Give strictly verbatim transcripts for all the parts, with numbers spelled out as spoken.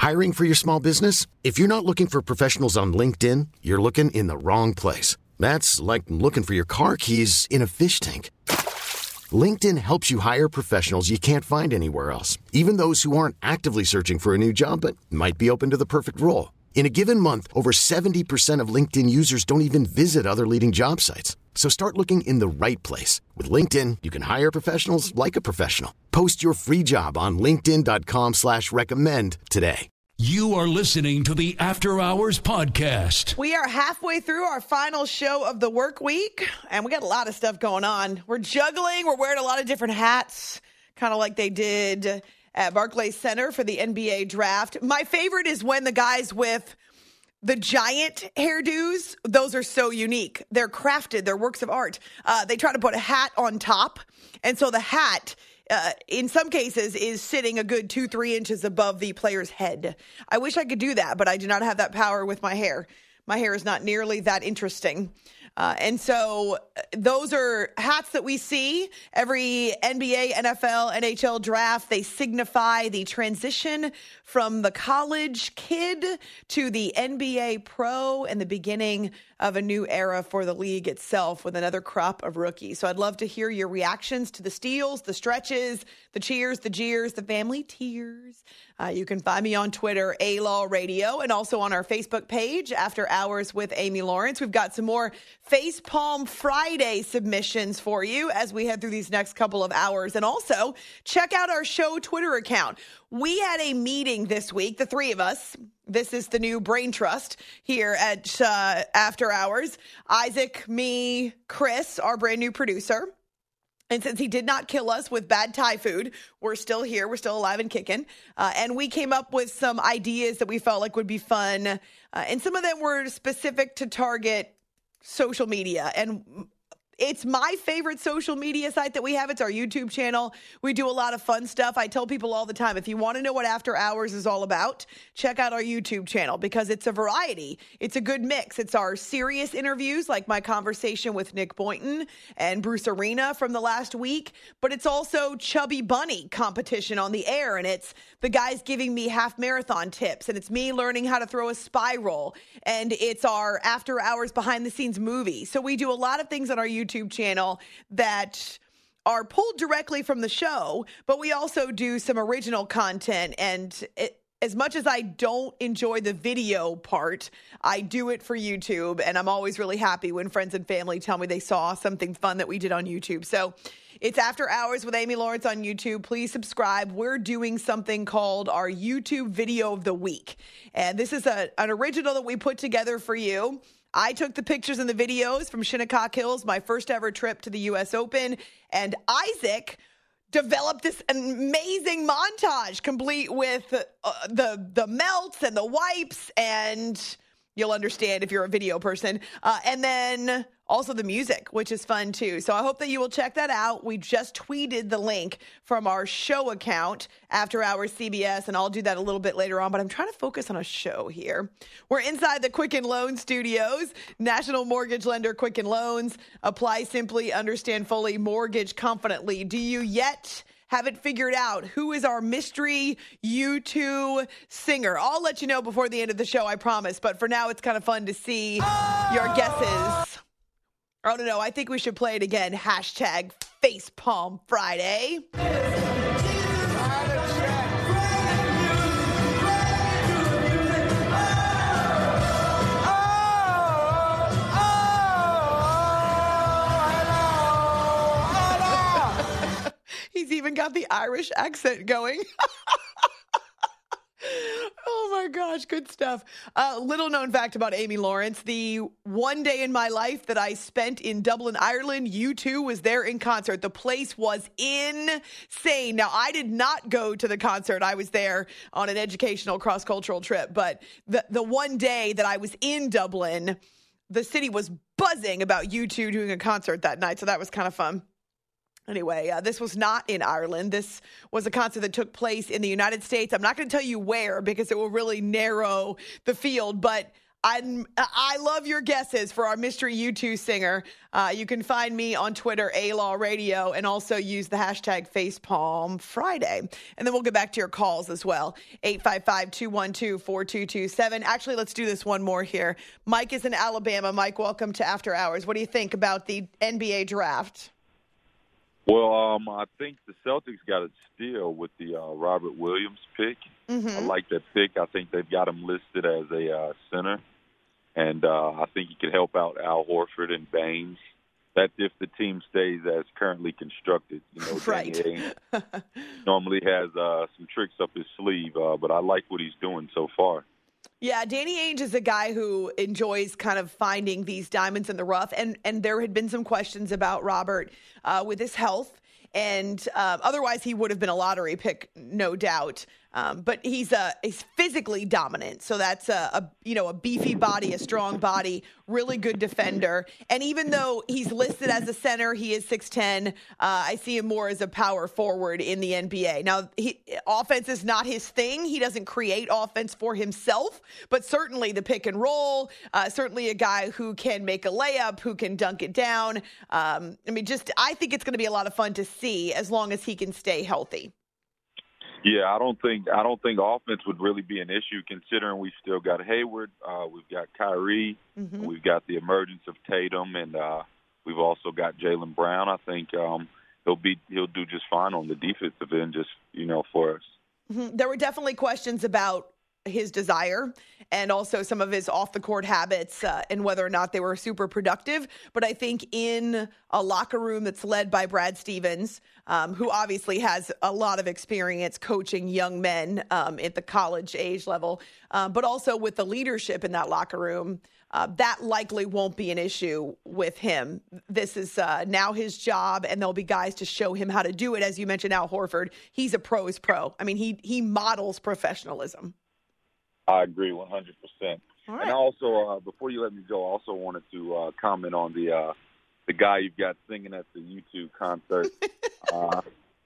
Hiring for your small business? If you're not looking for professionals on LinkedIn, you're looking in the wrong place. That's like looking for your car keys in a fish tank. LinkedIn helps you hire professionals you can't find anywhere else, even those who aren't actively searching for a new job but might be open to the perfect role. In a given month, over seventy percent of LinkedIn users don't even visit other leading job sites. So start looking in the right place. With LinkedIn, you can hire professionals like a professional. Post your free job on linkedin dot com slash recommend today. You are listening to the After Hours Podcast. We are halfway through our final show of the work week, and we got a lot of stuff going on. We're juggling. We're wearing a lot of different hats, kind of like they did at Barclays Center for the N B A draft. My favorite is when the guys with the giant hairdos, those are so unique. They're crafted. They're works of art. Uh, they try to put a hat on top, and so the hat Uh, in some cases, is sitting a good two, three inches above the player's head. I wish I could do that, but I do not have that power with my hair. My hair is not nearly that interesting. Uh, and so those are hats that we see every N B A, N F L, N H L draft. They signify the transition from the college kid to the N B A pro and the beginning of a new era for the league itself with another crop of rookies. So I'd love to hear your reactions to the steals, the stretches, the cheers, the jeers, the family tears. Uh, you can find me on Twitter, A-Law Radio, and also on our Facebook page, After Hours with Amy Lawrence. We've got some more Face Palm Friday submissions for you as we head through these next couple of hours. And also, check out our show Twitter account. We had a meeting this week, the three of us. This is the new brain trust here at uh, After Hours. Isaac, me, Chris, our brand new producer. And since he did not kill us with bad Thai food, we're still here. We're still alive and kicking. Uh, and we came up with some ideas that we felt like would be fun. Uh, and some of them were specific to target social media. And it's my favorite social media site that we have. It's our YouTube channel. We do a lot of fun stuff. I tell people all the time, if you want to know what After Hours is all about, check out our YouTube channel because it's a variety. It's a good mix. It's our serious interviews, like my conversation with Nick Boynton and Bruce Arena from the last week, but it's also Chubby Bunny competition on the air, and it's the guys giving me half marathon tips, and it's me learning how to throw a spiral, and it's our After Hours behind the scenes movie. So we do a lot of things on our YouTube YouTube channel that are pulled directly from the show, but we also do some original content. And it, as much as I don't enjoy the video part, I do it for YouTube. And I'm always really happy when friends and family tell me they saw something fun that we did on YouTube. So it's After Hours with Amy Lawrence on YouTube. Please subscribe. We're doing something called our YouTube Video of the Week. And this is a, an original that we put together for you. I took the pictures and the videos from Shinnecock Hills, my first ever trip to the U S Open, and Isaac developed this amazing montage complete with uh, the the melts and the wipes, and you'll understand if you're a video person. Uh, and then also the music, which is fun too. So I hope that you will check that out. We just tweeted the link from our show account, After Hours C B S, and I'll do that a little bit later on, but I'm trying to focus on a show here. We're inside the Quicken Loan Studios, National Mortgage Lender Quicken Loans. Apply simply, understand fully, mortgage confidently. Do you yet haven't figured out who is our mystery U two singer? I'll let you know before the end of the show, I promise. But for now, it's kind of fun to see your guesses. I don't know. I think we should play it again. Hashtag Facepalm Friday. He's even got the Irish accent going. Oh my gosh, good stuff. Uh, little known fact about Amy Lawrence, the one day in my life that I spent in Dublin, Ireland, U two was there in concert. The place was insane. Now, I did not go to the concert. I was there on an educational cross-cultural trip. But the, the one day that I was in Dublin, the city was buzzing about U two doing a concert that night. So that was kind of fun. Anyway, uh, this was not in Ireland. This was a concert that took place in the United States. I'm not going to tell you where because it will really narrow the field, but I I love your guesses for our mystery U two singer. Uh, you can find me on Twitter, A-Law Radio, and also use the hashtag Facepalm Friday. And then we'll get back to your calls as well. eight five five, two one two, four two two seven. Actually, let's do this one more here. Mike is in Alabama. Mike, welcome to After Hours. What do you think about the N B A draft? Well, um, I think the Celtics got a steal with the uh, Robert Williams pick. Mm-hmm. I like that pick. I think they've got him listed as a uh, center. And uh, I think he could help out Al Horford and Baines. That's if the team stays as currently constructed. You know, right. Danny Ainge normally has uh, some tricks up his sleeve, uh, but I like what he's doing so far. Yeah, Danny Ainge is a guy who enjoys kind of finding these diamonds in the rough, and and there had been some questions about Robert uh, with his health, and uh, otherwise he would have been a lottery pick, no doubt. Um, but he's a he's physically dominant, so that's a, a you know a beefy body, a strong body, really good defender. And even though he's listed as a center, he is six ten. Uh, I see him more as a power forward in the N B A. Now, he, offense is not his thing. He doesn't create offense for himself, but certainly the pick and roll. Uh, certainly a guy who can make a layup, who can dunk it down. Um, I mean, just I think it's going to be a lot of fun to see as long as he can stay healthy. Yeah, I don't think I don't think offense would really be an issue considering we still got Hayward, uh, we've got Kyrie, mm-hmm. we've got the emergence of Tatum, and uh, we've also got Jaylen Brown. I think um, he'll be he'll do just fine on the defensive end, just you know, for us. Mm-hmm. There were definitely questions about his desire and also some of his off the court habits uh, and whether or not they were super productive. But I think in a locker room that's led by Brad Stevens, um, who obviously has a lot of experience coaching young men um, at the college age level, uh, but also with the leadership in that locker room, uh, that likely won't be an issue with him. This is uh, now his job, and there'll be guys to show him how to do it. As you mentioned, Al Horford, he's a pro's pro. I mean, he he models professionalism. I agree one hundred percent. Right. And also, uh, before you let me go, I also wanted to uh, comment on the uh, the guy you've got singing at the U two concert. uh,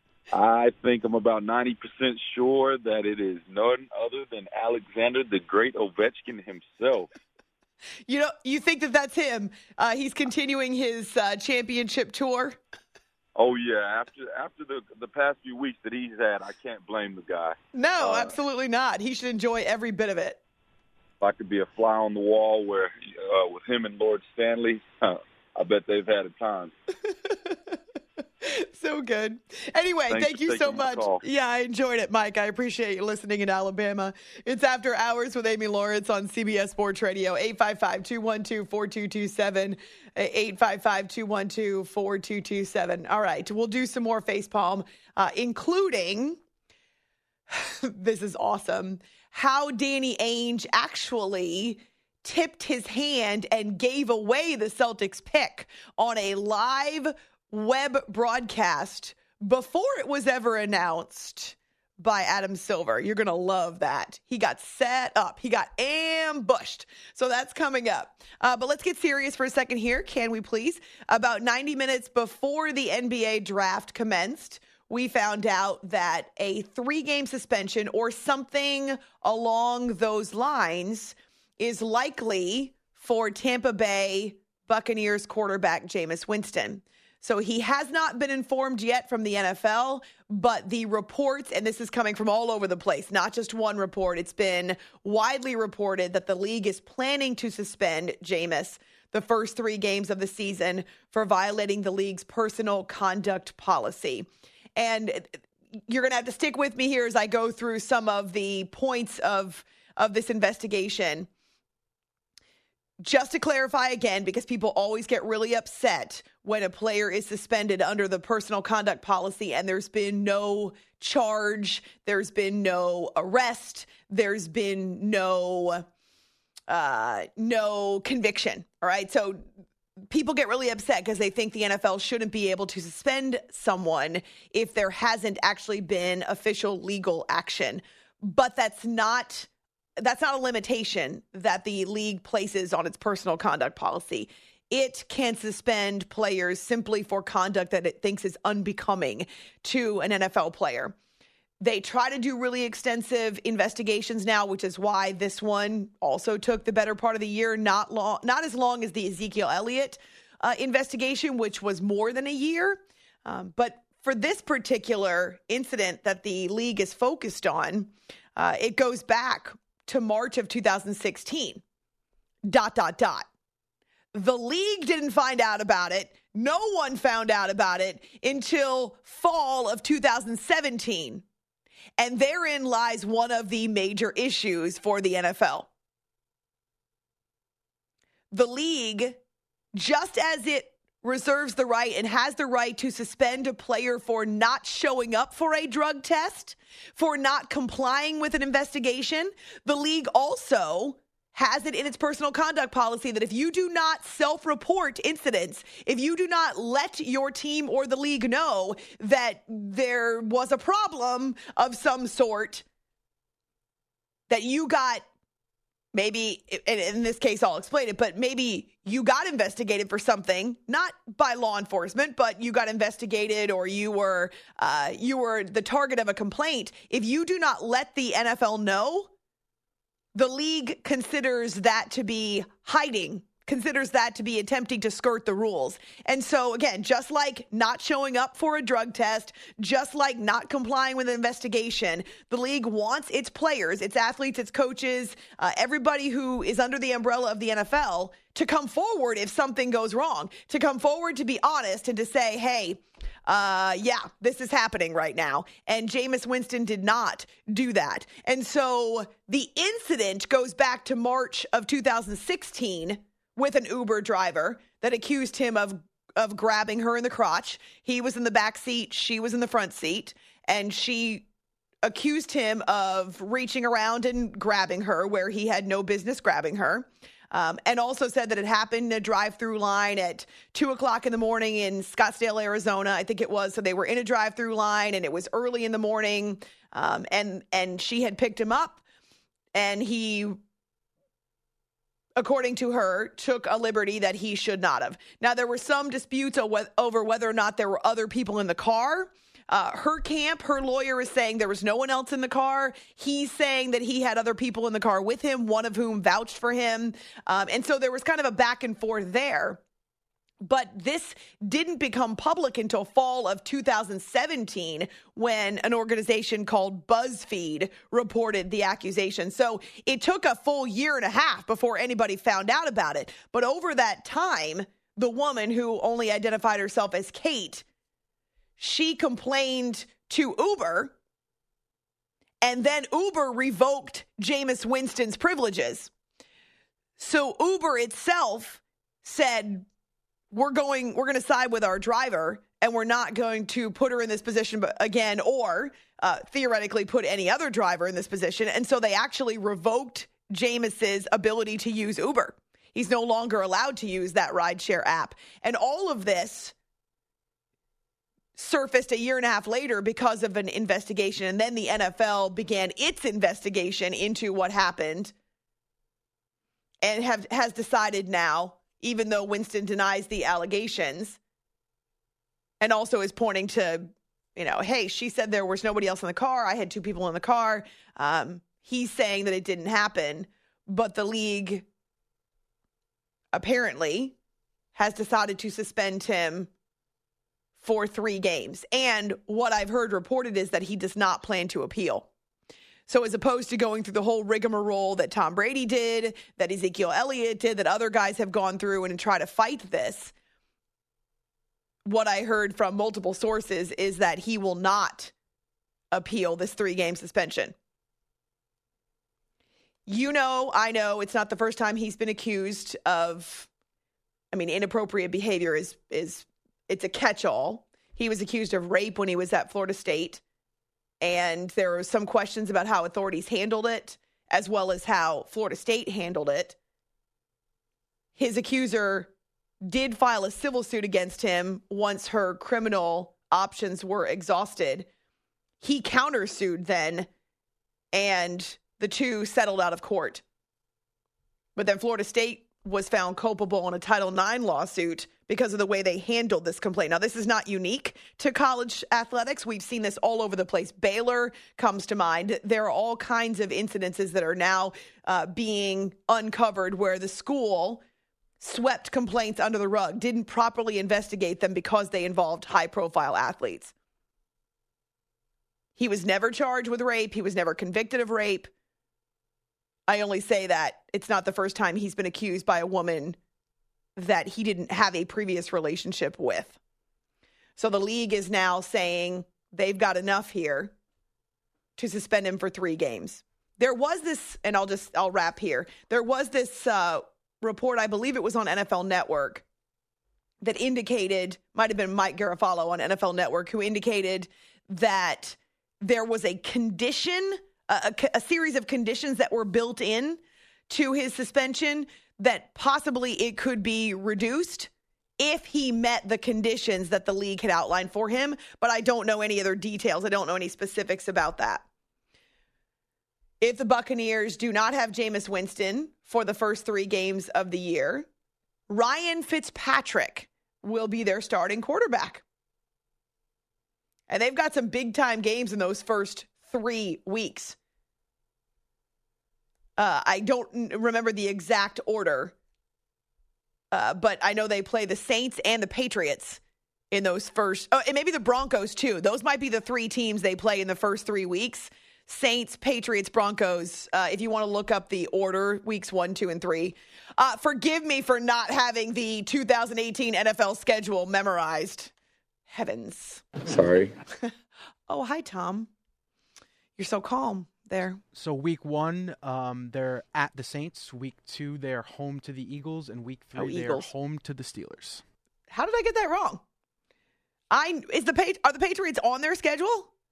I think I'm about ninety percent sure that it is none other than Alexander the Great Ovechkin himself. You know, you think that that's him? Uh, he's continuing his uh, championship tour. Oh, yeah. After after the the past few weeks that he's had, I can't blame the guy. No, uh, absolutely not. He should enjoy every bit of it. If I could be a fly on the wall where uh, with him and Lord Stanley, huh, I bet they've had a time. So good. Anyway, Thanks thank you so much. Yeah, I enjoyed it, Mike. I appreciate you listening in Alabama. It's After Hours with Amy Lawrence on C B S Sports Radio, eight five five, two one two, four two two seven, eight five five, two one two, four two two seven. All right, we'll do some more facepalm, uh, including, this is awesome, how Danny Ainge actually tipped his hand and gave away the Celtics pick on a live web broadcast before it was ever announced by Adam Silver. You're going to love that. He got set up. He got ambushed. So that's coming up. Uh, but let's get serious for a second here. Can we please? About ninety minutes before the N B A draft commenced, we found out that a three-game suspension or something along those lines is likely for Tampa Bay Buccaneers quarterback Jameis Winston. So he has not been informed yet from the N F L, but the reports, and this is coming from all over the place, not just one report, it's been widely reported that the league is planning to suspend Jameis the first three games of the season for violating the league's personal conduct policy. And you're going to have to stick with me here as I go through some of the points of, of this investigation. Just to clarify again, because people always get really upset when a player is suspended under the personal conduct policy and there's been no charge, there's been no arrest, there's been no uh, no conviction. All right. So people get really upset because they think the N F L shouldn't be able to suspend someone if there hasn't actually been official legal action. But that's not That's not a limitation that the league places on its personal conduct policy. It can suspend players simply for conduct that it thinks is unbecoming to an N F L player. They try to do really extensive investigations now, which is why this one also took the better part of the year, not long, not as long as the Ezekiel Elliott uh, investigation, which was more than a year. Um, but for this particular incident that the league is focused on, uh, it goes back to March of two thousand sixteen. Dot, dot, dot. The league didn't find out about it. No one found out about it until fall of two thousand seventeen. And therein lies one of the major issues for the N F L. The league, just as it reserves the right and has the right to suspend a player for not showing up for a drug test, for not complying with an investigation, the league also has it in its personal conduct policy that if you do not self-report incidents, if you do not let your team or the league know that there was a problem of some sort, that you got maybe, and in this case I'll explain it, but maybe you got investigated for something, not by law enforcement, but you got investigated or you were uh, you were the target of a complaint. If you do not let the N F L know, the league considers that to be hiding, considers that to be attempting to skirt the rules. And so, again, just like not showing up for a drug test, just like not complying with an investigation, the league wants its players, its athletes, its coaches, uh, everybody who is under the umbrella of the N F L to come forward if something goes wrong, to come forward to be honest and to say, hey, Uh, yeah, this is happening right now. And Jameis Winston did not do that. And so the incident goes back to March of two thousand sixteen with an Uber driver that accused him of, of grabbing her in the crotch. He was in the back seat. She was in the front seat. And she accused him of reaching around and grabbing her where he had no business grabbing her. Um, and also said that it happened in a drive-through line at two o'clock in the morning in Scottsdale, Arizona, I think it was. So they were in a drive-through line, and it was early in the morning, um, and and she had picked him up, and he, according to her, took a liberty that he should not have. Now, there were some disputes over whether or not there were other people in the car. Uh, her camp, her lawyer is saying there was no one else in the car. He's saying that he had other people in the car with him, one of whom vouched for him. Um, and so there was kind of a back and forth there. But this didn't become public until fall of two thousand seventeen when an organization called BuzzFeed reported the accusation. So it took a full year and a half before anybody found out about it. But over that time, the woman who only identified herself as Kate, she complained to Uber, and then Uber revoked Jameis Winston's privileges. So Uber itself said, we're going, we're going to side with our driver, and we're not going to put her in this position again, or uh, theoretically put any other driver in this position. And so they actually revoked Jameis's ability to use Uber. He's no longer allowed to use that rideshare app. And all of this surfaced a year and a half later because of an investigation. And then the N F L began its investigation into what happened and have has decided now, even though Winston denies the allegations and also is pointing to, you know, hey, she said there was nobody else in the car. I had two people in the car. Um, he's saying that it didn't happen, but the league apparently has decided to suspend him for three games. And what I've heard reported is that he does not plan to appeal. So as opposed to going through the whole rigmarole that Tom Brady did, that Ezekiel Elliott did, that other guys have gone through and try to fight this, what I heard from multiple sources is that he will not appeal this three-game suspension. You know, I know it's not the first time he's been accused of, I mean, inappropriate behavior is is it's a catch-all. He was accused of rape when he was at Florida State. And there were some questions about how authorities handled it, as well as how Florida State handled it. His accuser did file a civil suit against him once her criminal options were exhausted. He countersued then, and the two settled out of court. But then Florida State was found culpable in a Title nine lawsuit because of the way they handled this complaint. Now, this is not unique to college athletics. We've seen this all over the place. Baylor comes to mind. There are all kinds of incidences that are now uh, being uncovered where the school swept complaints under the rug, didn't properly investigate them because they involved high-profile athletes. He was never charged with rape. He was never convicted of rape. I only say that it's not the first time he's been accused by a woman that he didn't have a previous relationship with. So the league is now saying they've got enough here to suspend him for three games. There was this, and I'll just, I'll wrap here. There was this uh, report, I believe it was on N F L Network, that indicated, might have been Mike Garafolo on N F L Network, who indicated that there was a condition, a, a, a series of conditions that were built in to his suspension that possibly it could be reduced if he met the conditions that the league had outlined for him. But I don't know any other details. I don't know any specifics about that. If the Buccaneers do not have Jameis Winston for the first three games of the year, Ryan Fitzpatrick will be their starting quarterback. And they've got some big-time games in those first three weeks. Uh, I don't remember the exact order, uh, but I know they play the Saints and the Patriots in those first, oh, and maybe the Broncos too. Those might be the three teams they play in the first three weeks. Saints, Patriots, Broncos, uh, if you want to look up the order, weeks one, two, and three. Uh, forgive me for not having the two thousand eighteen N F L schedule memorized. Heavens. Sorry. Oh, hi, Tom. You're so calm there. So week one, um, they're at the Saints. Week two, they're home to the Eagles. And week three, oh, they're home to the Steelers. How did I get that wrong? I is the Are the Patriots on their schedule?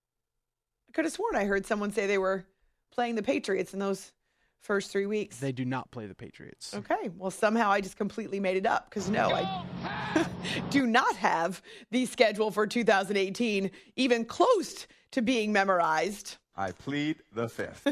I could have sworn I heard someone say they were playing the Patriots in those first three weeks. They do not play the Patriots. Okay. Well, somehow I just completely made it up because, no, I do not have the schedule for two thousand eighteen even close to being memorized. I plead the fifth.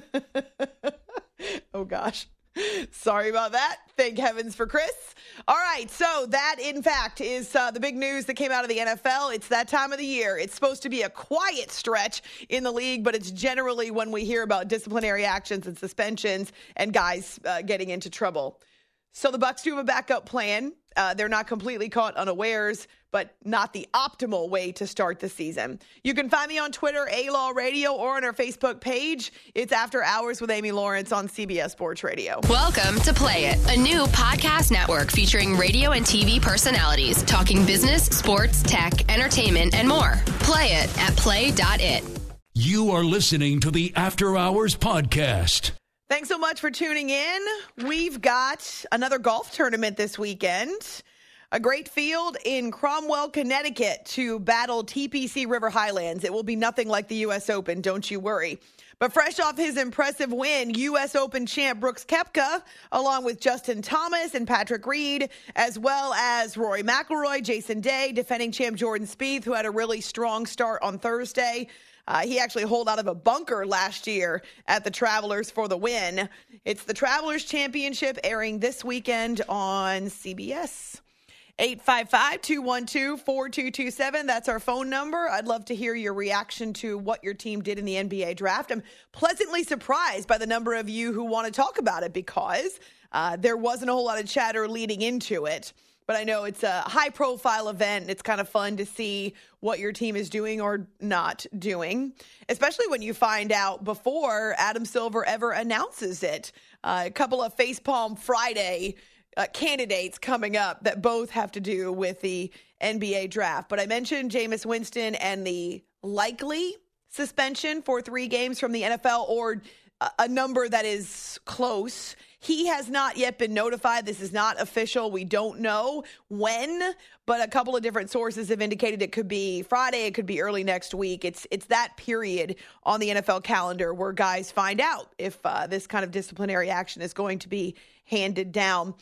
Oh, gosh. Sorry about that. Thank heavens for Chris. All right. So that, in fact, is uh, the big news that came out of the N F L. It's that time of the year. It's supposed to be a quiet stretch in the league, but it's generally when we hear about disciplinary actions and suspensions and guys uh, getting into trouble. So the Bucs do have a backup plan. Uh, they're not completely caught unawares, but not the optimal way to start the season. You can find me on Twitter, A-Law Radio, or on our Facebook page. It's After Hours with Amy Lawrence on C B S Sports Radio. Welcome to Play It, a new podcast network featuring radio and T V personalities talking business, sports, tech, entertainment, and more. Play it at play dot it. You are listening to the After Hours Podcast. Thanks so much for tuning in. We've got another golf tournament this weekend. A great field in Cromwell, Connecticut to battle T P C River Highlands. It will be nothing like the U S Open, don't you worry. But fresh off his impressive win, U S Open champ Brooks Koepka, along with Justin Thomas and Patrick Reed, as well as Rory McIlroy, Jason Day, defending champ Jordan Spieth, who had a really strong start on Thursday. Uh, he actually holed out of a bunker last year at the Travelers for the win. It's the Travelers Championship airing this weekend on C B S. eight five five, two one two, four two two seven. That's our phone number. I'd love to hear your reaction to what your team did in the N B A draft. I'm pleasantly surprised by the number of you who want to talk about it because uh, there wasn't a whole lot of chatter leading into it. But I know it's a high-profile event, and it's kind of fun to see what your team is doing or not doing, especially when you find out before Adam Silver ever announces it. Uh, a couple of Facepalm Friday uh, candidates coming up that both have to do with the N B A draft. But I mentioned Jameis Winston and the likely suspension for three games from the N F L, or a, a number that is close. He has not yet been notified. This is not official. We don't know when, but a couple of different sources have indicated it could be Friday. It could be early next week. It's it's that period on the N F L calendar where guys find out if uh, this kind of disciplinary action is going to be handed down.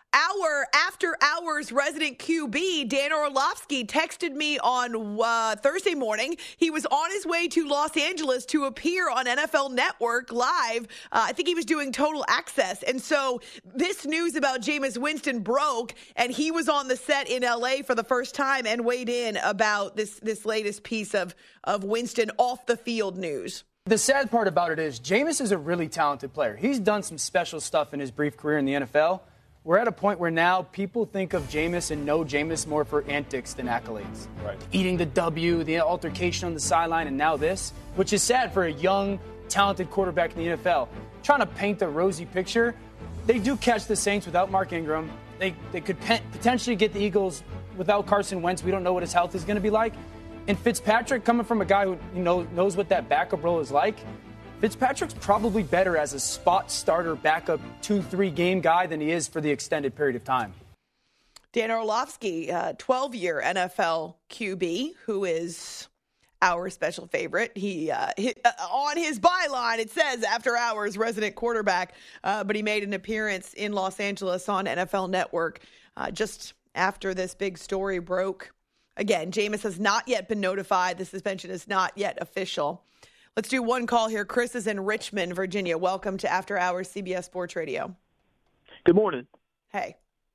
Our after-hours resident Q B, Dan Orlovsky, texted me on uh, Thursday morning. He was on his way to Los Angeles to appear on N F L Network Live. Uh, I think he was doing Total Access. And so this news about Jameis Winston broke, and he was on the set in L A for the first time and weighed in about this, this latest piece of, of Winston off-the-field news. The sad part about it is Jameis is a really talented player. He's done some special stuff in his brief career in the N F L. We're at a point where now people think of Jameis and know Jameis more for antics than accolades. Right. Eating the W, the altercation on the sideline, and now this, which is sad for a young, talented quarterback in the N F L. Trying to paint the rosy picture. They do catch the Saints without Mark Ingram. They they could pe- potentially get the Eagles without Carson Wentz. We don't know what his health is going to be like. And Fitzpatrick, coming from a guy who you know knows what that backup role is like, Fitzpatrick's probably better as a spot starter, backup, two, three game guy than he is for the extended period of time. Dan Orlovsky, uh, twelve-year N F L Q B, who is our special favorite. He, uh, he uh, on his byline, it says after hours resident quarterback, uh, but he made an appearance in Los Angeles on N F L Network uh, just after this big story broke. Again, Jameis has not yet been notified. The suspension is not yet official. Let's do one call here. Chris is in Richmond, Virginia. Welcome to After Hours C B S Sports Radio. Good morning. Hey.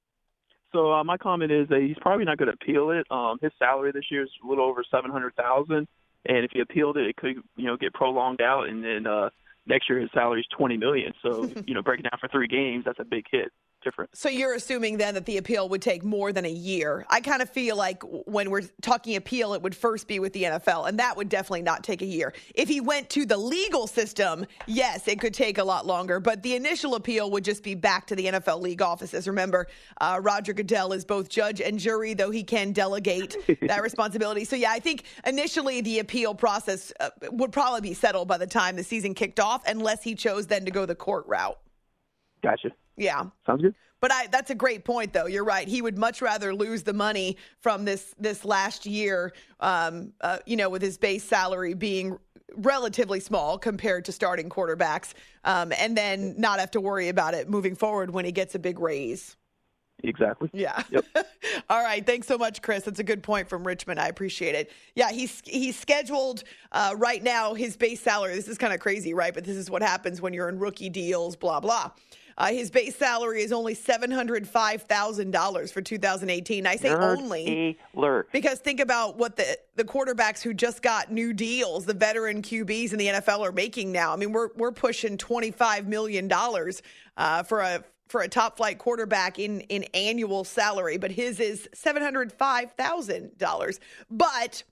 So uh, my comment is that he's probably not going to appeal it. Um, his salary this year is a little over seven hundred thousand dollars, and if he appealed it, it could you know get prolonged out, and then uh, next year his salary is twenty million dollars. So you know breaking down for three games, that's a big hit. Different. So you're assuming then that the appeal would take more than a year. I kind of feel like when we're talking appeal, it would first be with the N F L, and that would definitely not take a year. If he went to the legal system, yes, it could take a lot longer, but the initial appeal would just be back to the N F L league offices. Remember, uh, Roger Goodell is both judge and jury, though he can delegate that responsibility. So, yeah, I think initially the appeal process uh, would probably be settled by the time the season kicked off, unless he chose then to go the court route. Gotcha. Yeah. Sounds good. But I, that's a great point, though. You're right. He would much rather lose the money from this this last year, um, uh, you know, with his base salary being relatively small compared to starting quarterbacks, um, and then not have to worry about it moving forward when he gets a big raise. Exactly. Yeah. Yep. All right. Thanks so much, Chris. That's a good point from Richmond. I appreciate it. Yeah, he's he's scheduled uh, right now his base salary. This is kind of crazy, right? But this is what happens when you're in rookie deals, blah, blah. Uh, his base salary is only seven hundred five thousand dollars for two thousand eighteen. I say Nerd only alert. Because think about what the, the quarterbacks who just got new deals, the veteran Q Bs in the N F L are making now. I mean, we're we're pushing twenty-five million dollars uh, for a for a top flight quarterback in, in annual salary, but his is seven hundred five thousand dollars. But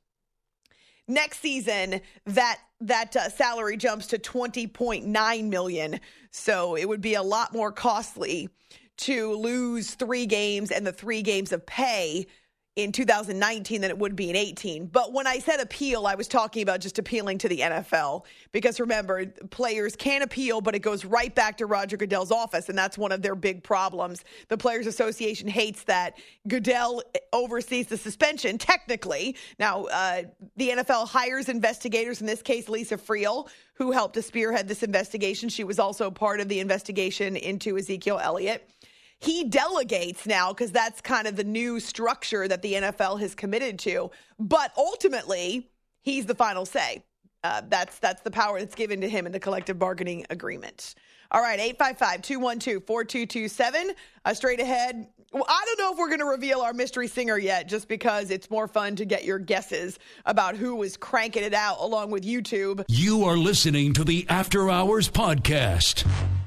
next season, that that uh, salary jumps to twenty point nine million dollars. So it would be a lot more costly to lose three games and the three games of pay in two thousand nineteen than it would be in eighteen. But when I said appeal, I was talking about just appealing to the N F L. Because remember, players can appeal, but it goes right back to Roger Goodell's office, and that's one of their big problems. The Players Association hates that Goodell oversees the suspension, technically. Now, uh, the N F L hires investigators, in this case, Lisa Friel, who helped to spearhead this investigation. She was also part of the investigation into Ezekiel Elliott. He delegates now because that's kind of the new structure that the N F L has committed to. But ultimately, he's the final say. Uh, that's that's the power that's given to him in the collective bargaining agreement. All right, eight five five, two one two, four two two seven. Uh, straight ahead. Well, I don't know if we're going to reveal our mystery singer yet, just because it's more fun to get your guesses about who is cranking it out along with YouTube. You are listening to the After Hours Podcast.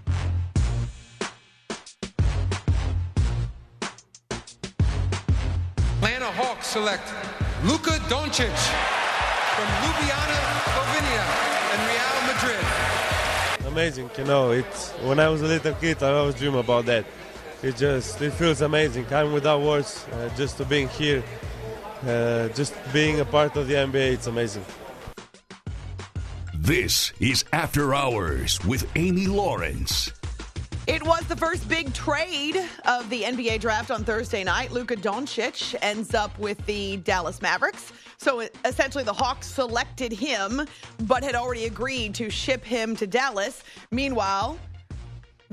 Atlanta Hawks select Luka Doncic from Ljubljana, Slovenia, and Real Madrid. Amazing, you know, it's when I was a little kid, I always dream about that. It just, it feels amazing. I'm without words, uh, just to being here, uh, just being a part of the N B A, it's amazing. This is After Hours with Amy Lawrence. It was the first big trade of the N B A draft on Thursday night. Luka Doncic ends up with the Dallas Mavericks. So essentially the Hawks selected him, but had already agreed to ship him to Dallas. Meanwhile,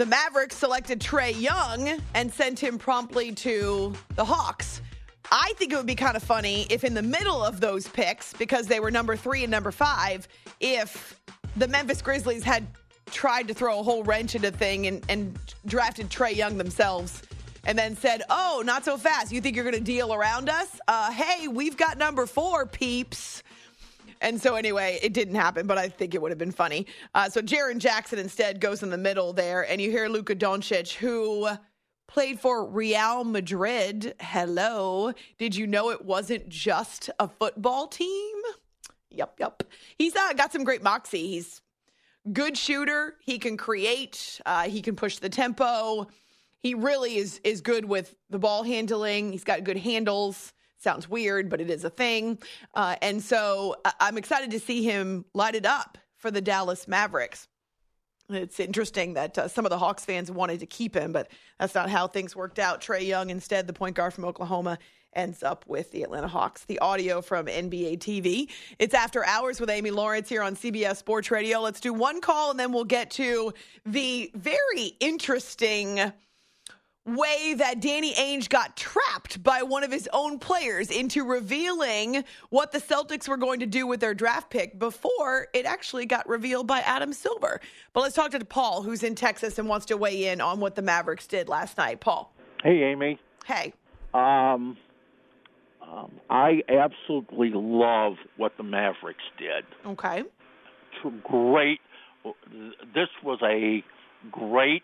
the Mavericks selected Trae Young and sent him promptly to the Hawks. I think it would be kind of funny if in the middle of those picks, because they were number three and number five, if the Memphis Grizzlies had tried to throw a whole wrench into the thing and, and drafted Trae Young themselves and then said, oh, not so fast. You think you're going to deal around us? Uh, hey, we've got number four, peeps. And so anyway, it didn't happen, but I think it would have been funny. Uh, so Jaren Jackson instead goes in the middle there, and you hear Luka Doncic, who played for Real Madrid. Hello. Did you know it wasn't just a football team? Yep, yep. He's uh, got some great moxie. He's good shooter. He can create. Uh, he can push the tempo. He really is is good with the ball handling. He's got good handles. Sounds weird, but it is a thing. Uh, and so I'm excited to see him light it up for the Dallas Mavericks. It's interesting that uh, some of the Hawks fans wanted to keep him, but that's not how things worked out. Trae Young, instead, the point guard from Oklahoma, ends up with the Atlanta Hawks. The audio from N B A T V. It's After Hours with Amy Lawrence here on C B S Sports Radio. Let's do one call, and then we'll get to the very interesting way that Danny Ainge got trapped by one of his own players into revealing what the Celtics were going to do with their draft pick before it actually got revealed by Adam Silver. But let's talk to Paul, who's in Texas and wants to weigh in on what the Mavericks did last night. Paul. Hey, Amy. Hey. Um, um, I absolutely love what the Mavericks did. Okay. Great. This was a great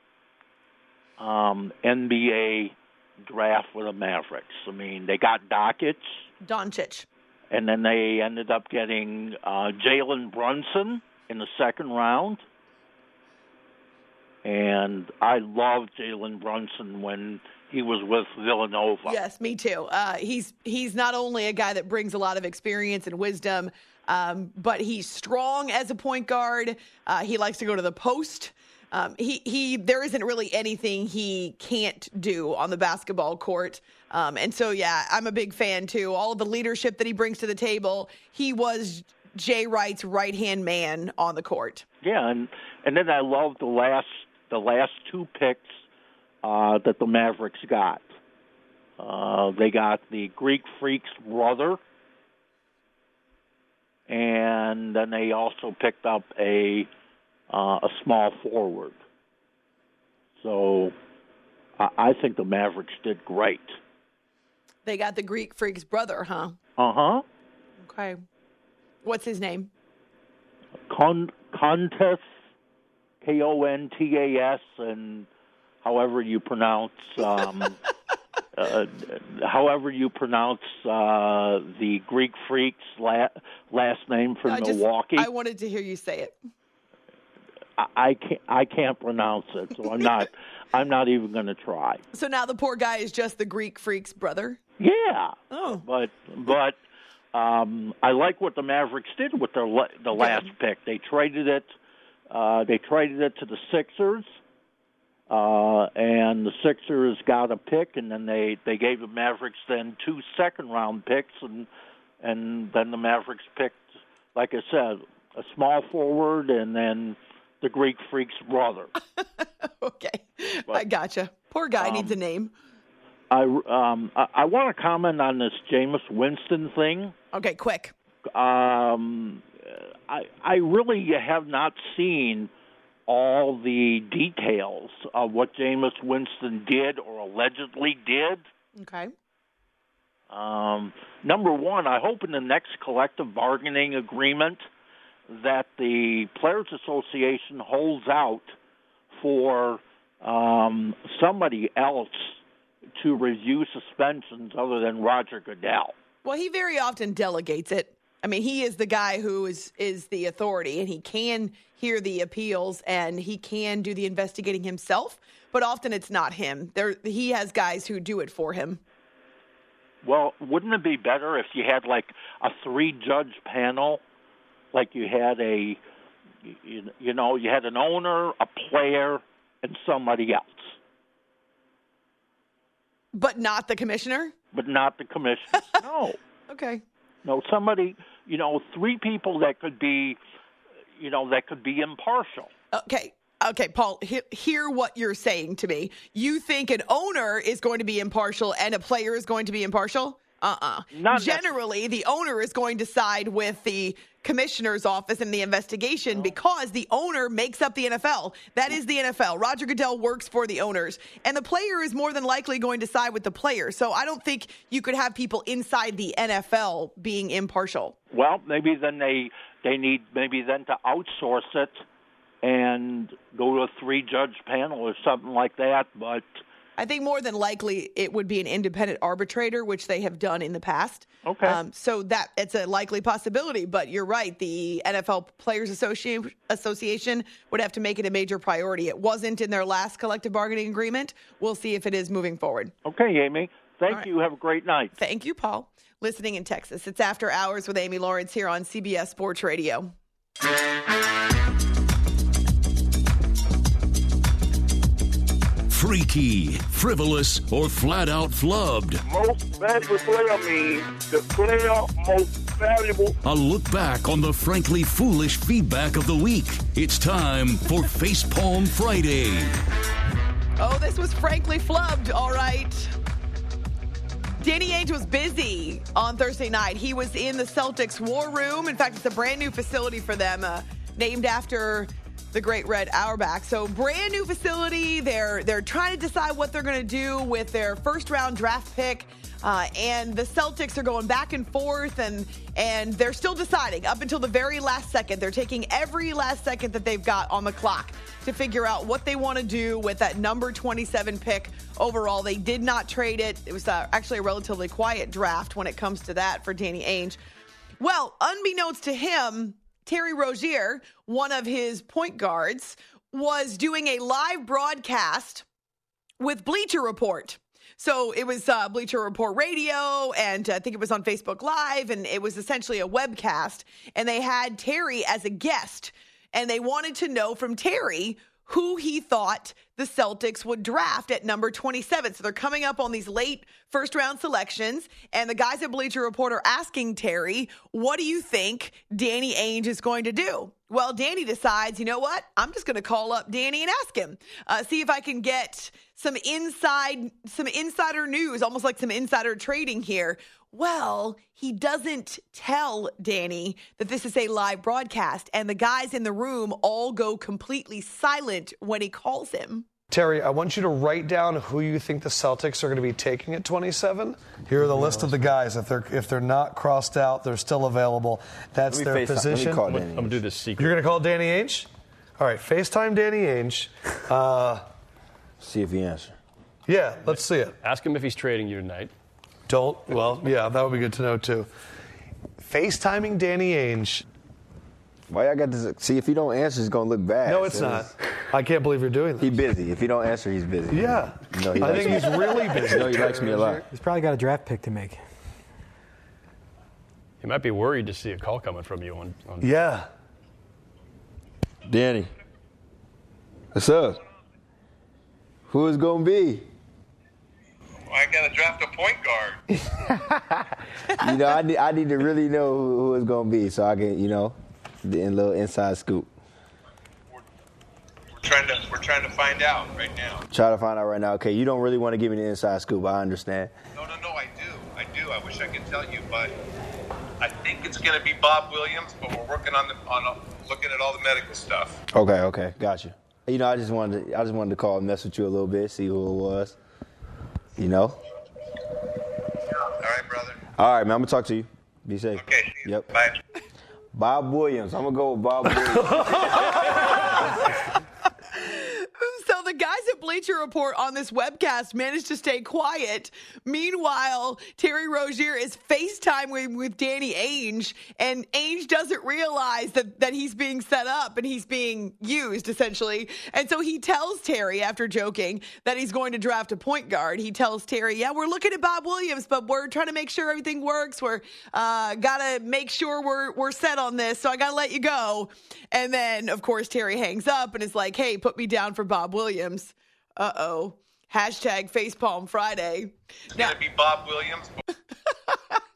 Um, N B A draft for the Mavericks. I mean, they got Doncic. Doncic. And then they ended up getting uh, Jalen Brunson in the second round. And I loved Jalen Brunson when he was with Villanova. Yes, me too. Uh, he's he's not only a guy that brings a lot of experience and wisdom, um, but he's strong as a point guard. Uh, he likes to go to the post. Um, he, he, there isn't really anything he can't do on the basketball court. Um, and so, yeah, I'm a big fan, too. All of the leadership that he brings to the table, he was Jay Wright's right-hand man on the court. Yeah, and, and then I love the last the last two picks uh, that the Mavericks got. Uh, they got the Greek Freak's brother, and then they also picked up a Uh, a small forward. So I, I think the Mavericks did great. They got the Greek Freak's brother, huh? Uh-huh. Okay. What's his name? Con- Kontas, K O N T A S, and however you pronounce um, uh, however you pronounce uh, the Greek Freak's la- last name from I Milwaukee. Just, I wanted to hear you say it. I can't. I can't pronounce it, so I'm not. I'm not even going to try. So now the poor guy is just the Greek Freak's brother. Yeah. Oh. But but um, I like what the Mavericks did with their the last yeah. pick. They traded it. Uh, they traded it to the Sixers, uh, and the Sixers got a pick, and then they, they gave the Mavericks then two second round picks, and and then the Mavericks picked, like I said, a small forward, and then the Greek Freak's brother. Okay, but, I gotcha. Poor guy um, needs a name. I um I, I want to comment on this Jameis Winston thing. Okay, quick. Um, I I really have not seen all the details of what Jameis Winston did or allegedly did. Okay. Um, number one, I hope in the next collective bargaining agreement that the Players Association holds out for um, somebody else to review suspensions other than Roger Goodell. Well, he very often delegates it. I mean, he is the guy who is, is the authority, and he can hear the appeals, and he can do the investigating himself, but often it's not him. There, he has guys who do it for him. Well, wouldn't it be better if you had, like, a three-judge panel? Like you had a, you, you know, you had an owner, a player, and somebody else. But not the commissioner? But not the commissioner. No. Okay. No, somebody, you know, three people that could be, you know, that could be impartial. Okay. Okay, Paul, he- hear what you're saying to me. You think an owner is going to be impartial and a player is going to be impartial? Uh-uh. Not Generally, the owner is going to side with the commissioner's office in the investigation because the owner makes up the N F L. That is the N F L. Roger Goodell works for the owners. And the player is more than likely going to side with the player. So I don't think you could have people inside the N F L being impartial. Well, maybe then they, they need maybe then to outsource it and go to a three-judge panel or something like that, but... I think more than likely it would be an independent arbitrator, which they have done in the past. Okay. Um, so that it's a likely possibility, but you're right. The N F L Players Associ- Association would have to make it a major priority. It wasn't in their last collective bargaining agreement. We'll see if it is moving forward. Okay, Amy. Thank right. you. Have a great night. Thank you, Paul. Listening in Texas. It's After Hours with Amy Lawrence here on C B S Sports Radio. Freaky, frivolous, or flat out flubbed. Most valuable player means the player most valuable. A look back on the frankly foolish feedback of the week. It's time for Facepalm Friday. Oh, this was frankly flubbed, all right. Danny Ainge was busy on Thursday night. He was in the Celtics war room. In fact, it's a brand new facility for them, uh, named after the Great Red Auerbach. So brand new facility. They're they're trying to decide what they're going to do with their first round draft pick. Uh, and the Celtics are going back and forth, and and they're still deciding up until the very last second. They're taking every last second that they've got on the clock to figure out what they want to do with that number twenty-seven pick overall. They did not trade it. It was uh, actually a relatively quiet draft when it comes to that for Danny Ainge. Well, unbeknownst to him, Terry Rozier, one of his point guards, was doing a live broadcast with Bleacher Report. So it was uh, Bleacher Report Radio, and I think it was on Facebook Live, and it was essentially a webcast. And they had Terry as a guest, and they wanted to know from Terry who he thought the Celtics would draft at number twenty-seven. So they're coming up on these late first-round selections, and the guys at Bleacher Report are asking Terry, what do you think Danny Ainge is going to do? Well, Danny decides, you know what? I'm just going to call up Danny and ask him, uh, see if I can get some inside, some insider news, almost like some insider trading here. Well, he doesn't tell Danny that this is a live broadcast, and the guys in the room all go completely silent when he calls him. Terry, I want you to write down who you think the Celtics are going to be taking at twenty-seven. Here are the list of the guys. If they're if they're not crossed out, they're still available. That's their face position. I'm going I'm to do this secret. You're going to call Danny Ainge? All right, FaceTime Danny Ainge. Uh, see if he answers. Yeah, let's see it. Ask him if he's trading you tonight. Don't. Well, yeah, that would be good to know, too. FaceTiming Danny Ainge. Why I got to see if he don't answer, it's going to look bad. No, it's so not. It's, I can't believe you're doing this. He's busy. If he don't answer, he's busy. Yeah. No, he I think me. he's really busy. No, he likes me a lot. He's probably got a draft pick to make. He might be worried to see a call coming from you on. on yeah. Danny. What's up? Who is going to be? I got to draft a point guard. You know, I need, I need to really know who, who it's going to be so I can, you know, the little inside scoop. We're, we're trying to we're trying to find out right now. Try to find out right now. Okay, you don't really want to give me the inside scoop. I understand. No, no, no, I do. I do. I wish I could tell you, but I think it's going to be Bob Williams, but we're working on the, on uh, looking at all the medical stuff. Okay, okay, got you. You know, I just wanted to, I just wanted to call and mess with you a little bit, see who it was. You know? All right, brother. All right, man, I'm going to talk to you. Be safe. Okay. Yep. Bye. Bob Williams. I'm going to go with Bob Williams. So the guys at Bleacher Report on this webcast managed to stay quiet. Meanwhile, Terry Rozier is FaceTiming with Danny Ainge, and Ainge doesn't realize that, that he's being set up and he's being used, essentially. And so he tells Terry, after joking, that he's going to draft a point guard. He tells Terry, yeah, we're looking at Bob Williams, but we're trying to make sure everything works. We're uh, got to make sure we're, we're set on this, so I got to let you go. And then, of course, Terry hangs up and is like, hey, put me down for Bob Williams. Uh-oh. Hashtag Facepalm Friday. It's going to be Bob Williams.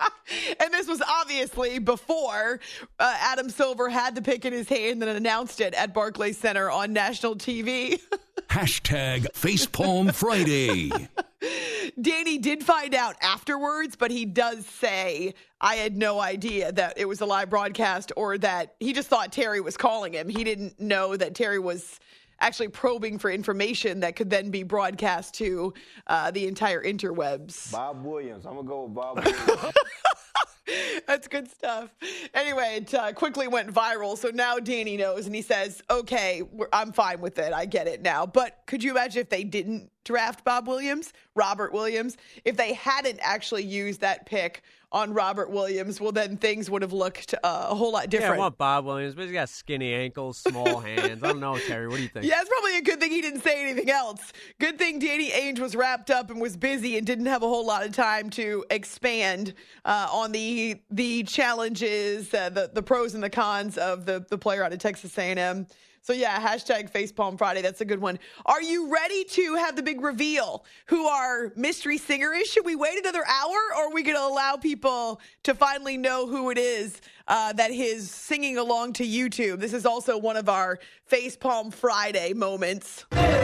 And this was obviously before uh, Adam Silver had the pick in his hand and announced it at Barclays Center on national T V. Hashtag Facepalm Friday. Danny did find out afterwards, but he does say, I had no idea that it was a live broadcast or that he just thought Terry was calling him. He didn't know that Terry was actually probing for information that could then be broadcast to uh, the entire interwebs. Bob Williams. I'm going to go with Bob Williams. That's good stuff. Anyway, it uh, quickly went viral. So now Danny knows and he says, okay, we're, I'm fine with it. I get it now. But could you imagine if they didn't draft Bob Williams, Robert Williams? If they hadn't actually used that pick on Robert Williams, well, then things would have looked uh, a whole lot different. Yeah, I want Bob Williams, but he's got skinny ankles, small hands. I don't know, Terry. What do you think? Yeah, it's probably a good thing he didn't say anything else. Good thing Danny Ainge was wrapped up and was busy and didn't have a whole lot of time to expand uh, on the the challenges, uh, the the pros and the cons of the the player out of Texas A and M. So yeah, hashtag Facepalm Friday. That's a good one. Are you ready to have the big reveal who our mystery singer is? Should we wait another hour, or are we going to allow people to finally know who it is uh, that is singing along to YouTube? This is also one of our Facepalm Friday moments.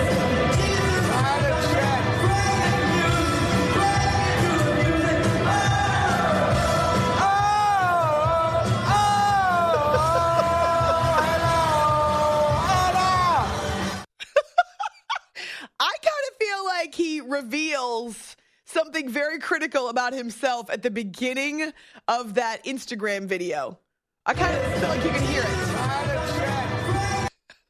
Like he reveals something very critical about himself at the beginning of that Instagram video. I kind of feel like you can hear it.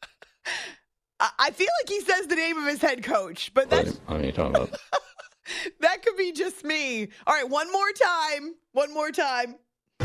I feel like he says the name of his head coach, but that's what are you talking about? That could be just me. All right, one more time. One more time.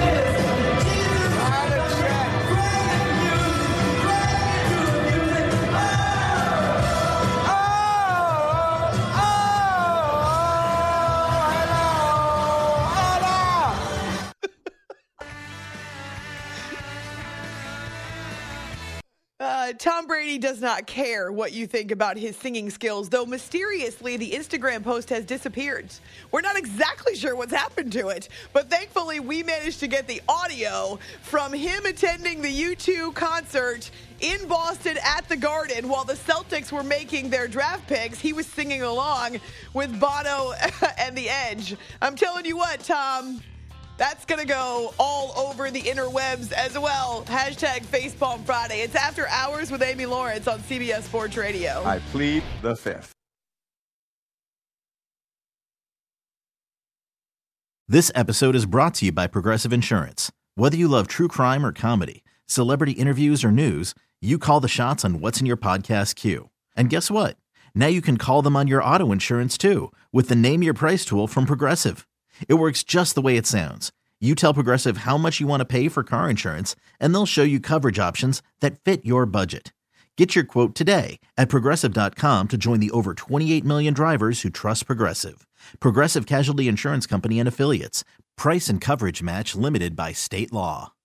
Uh, Tom Brady does not care what you think about his singing skills, though mysteriously the Instagram post has disappeared. We're not exactly sure what's happened to it, but thankfully we managed to get the audio from him attending the U two concert in Boston at the Garden while the Celtics were making their draft picks. He was singing along with Bono and The Edge. I'm telling you what, Tom. That's going to go all over the interwebs as well. Hashtag Facepalm Friday. It's After Hours with Amy Lawrence on C B S Sports Radio. I plead the fifth. This episode is brought to you by Progressive Insurance. Whether you love true crime or comedy, celebrity interviews or news, you call the shots on what's in your podcast queue. And guess what? Now you can call them on your auto insurance too with the Name Your Price tool from Progressive. It works just the way it sounds. You tell Progressive how much you want to pay for car insurance, and they'll show you coverage options that fit your budget. Get your quote today at Progressive dot com to join the over twenty-eight million drivers who trust Progressive. Progressive Casualty Insurance Company and Affiliates. Price and coverage match limited by state law.